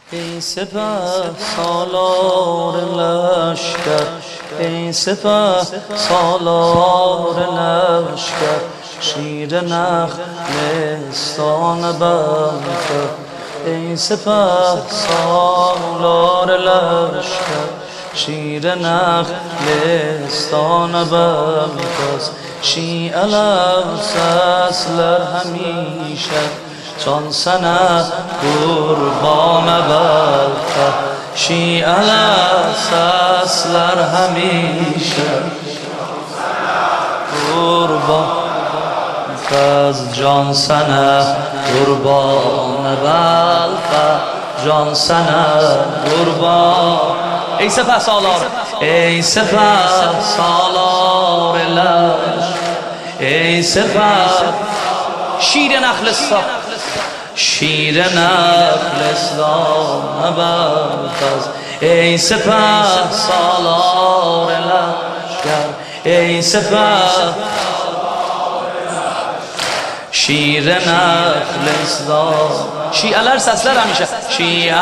ای سپه سالار لشکر، ای سپه سالار لشکر، شیر نخلستان بلخ. ای سپه سالار لشکر، شیر نخلستان بلخ. شیعه لفظ اسلر همیشه چون سنه قربان بلخ. شیعه لفظ اسلر همیشه قربان از جان سنه قربان بلخ. جان سنه قربان. ای سپه سالار، ای سپه سالار لشکر، ای سپه شیر نخلستان، شیر نخلستان بلخ. ای سپه سالار لشکر، ای سپه شیر نخلستان. شیعه سسلر همیشه شیعه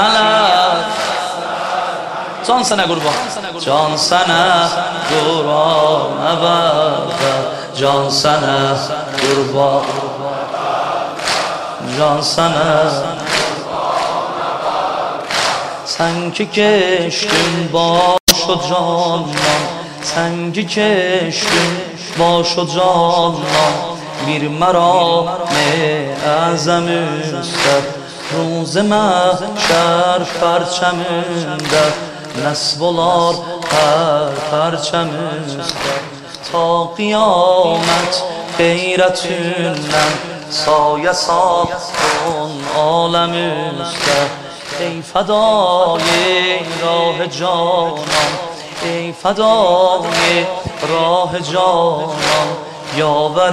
جان سنه قربان، جان سنه قربان بلخ. جان سنه قربان، جان سنه. سنگ کشتیم باش و جانم، سنگ کشتیم باش و جانم. بیر مرام اعظم استد، روز محشر پرچمنده. نصب الار پرچم استد، تا قیامت غیرتونم سایه ساختون عالم استد. ای فدای راه جانم، ای فدای راه جانم. یاور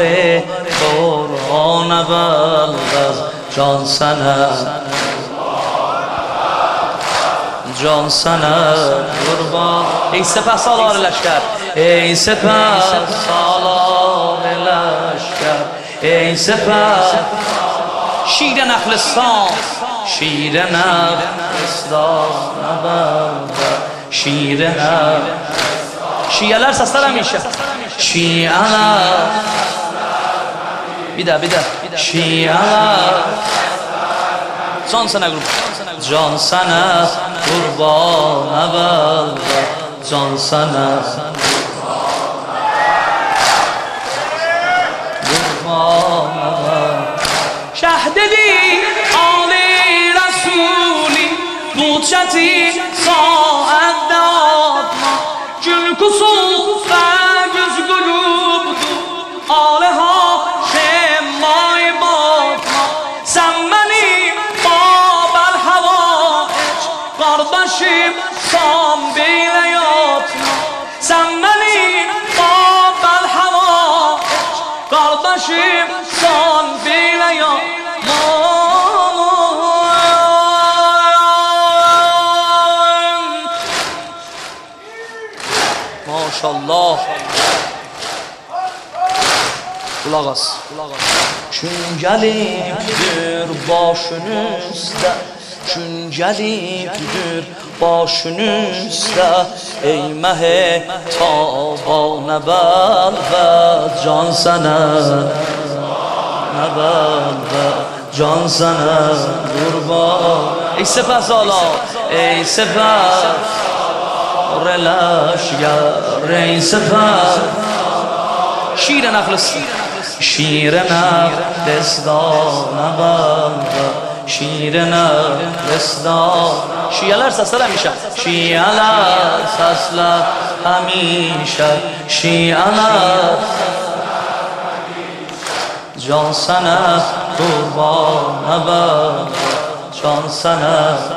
قرآن بلخ. جان سنه جان سنه قربان. ای سپه سالار لشکر، ای سپه سالار لشکر، ای سپه شیر نخلستان، شیر نخلستان بلخ. شیر شیعه لر سستر همیشه شیعه بیده بیده شیعه جان سنه قربان، جان سنه قربان بلخ. جان سنه قربان بلخ. شهددی آلی رسولی بودشتی ساعت داد ما. جن کسوف göz gülübdü ale haşem may batma. Sen benim babel havaç kardeşim sam beyle yatma. Sen benim babel havaç kardeşim sam beyle yatma. Maşallah. Kulak as. Çün gelipdir başın üstte, çün gelipdir başın üstte. Ey mehtaba bəlbə can sənə, bəlbə can sənə qurban. Ey səfə salar, ey səfə لشکر، ای سپه شیر نخلستان، شیر نخلستان بلخ. شیر نخلستان. شیعه لر سسلر همیشه شیعه لر سسلر همیشه شیعه لر. جان سنه قربان بلخ. جان سنه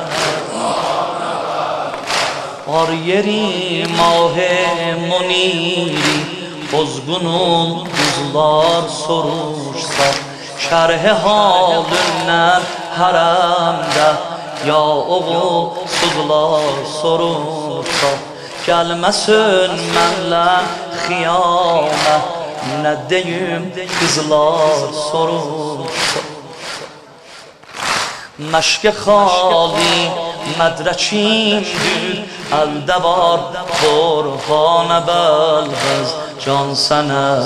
Yeri mahe muniri bozgunun kızlar sorursa. Şerhe halünden haremde ya oğul kızlar sorursa. Gelmesin menle xiyame ne deyim kızlar sorursa. مشک خالی مدرچیم دور الدوار برهان بلغز جان سنه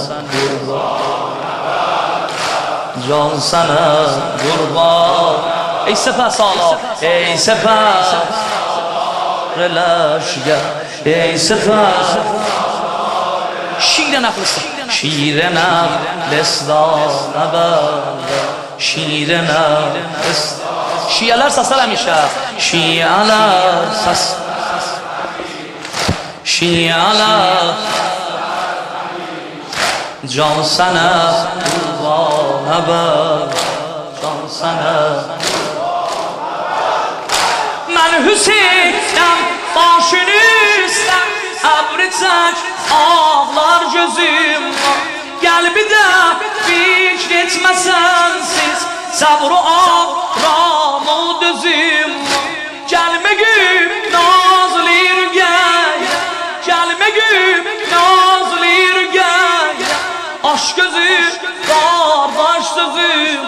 جان سنه قربان ای سپه سالار ای سپه لشگر ای سپه شیر نخلستان شیر نخلستان شیر نخلستان شیعلر سسل همیشه شیعلر سسل شیعلر جان سنه قربان جان سنه من Hüseyin'den başınızdan Əbritək ağlar gözüm var Gəl bir də fikr etməsən siz Səbr o ağram o dözüm var Gəlmə güm nazlı rügəyə Gəlmə güm nazlı rügəyə Aşk gözüm qardaş sözüm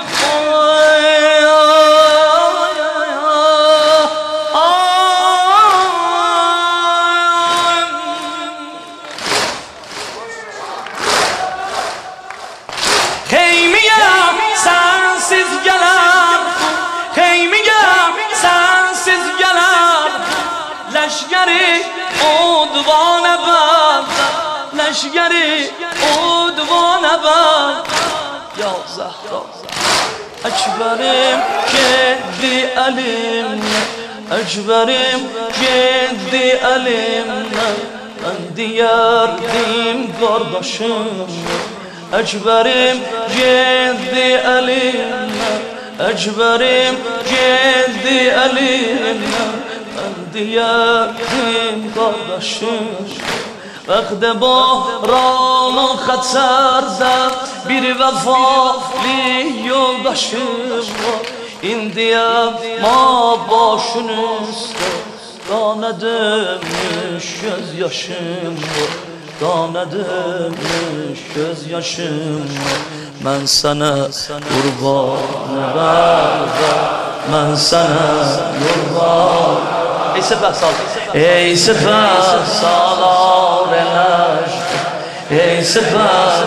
Xeymiyəm sənsiz gələr Xeymiyəm sənsiz gələr Leşgəri udvana bəndə Leşgəri udvana bəndə Ya Zəhra Əkbərim geddi əlimlə Əkbərim geddi əlimlə Mən deyərdim qardaşım Əkbərim geddi əlimlə Əkbərim geddi əlimlə Mən deyərdim qardaşım Vəqdə bahranı xətərdə Bir vəfalı yoldaşım var İndiyəm ma başın üstə Qana dönmüş göz yaşım var Qana dönmüş göz yaşım var Mən sənə qurban bərber Mən sənə qurban Ey səfər sal Ey səfər salar eləşdir Ey səfər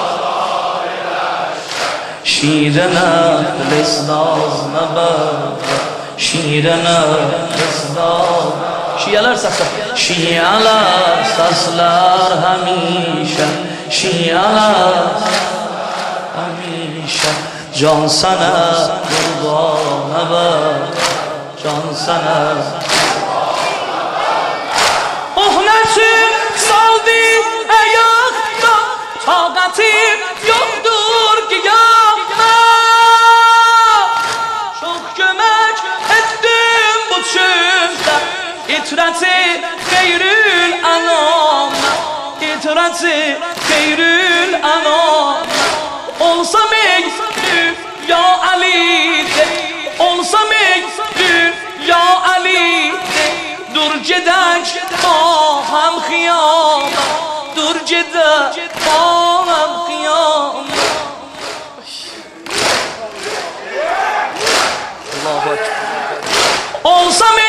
şirənə lisnaz nəbərdə Şirənə lisnaz Şiələr səslər Şiələr səslər həmişə Şiələr həmişə Can sənə qurban əvər Can sənə Oh nəçin saldı əyaqda Taqətim yoxdur ki yapma Çox kömək etdim bu çömdə İtrəti xeyrül anam İtrəti xeyrül anam Olsam ekdüm ya Ali de Olsam ekdüm ya Ali de Dur gedək bahəm xiyamə Dur gedək bahəm xiyamə Allahu Ekber Olsam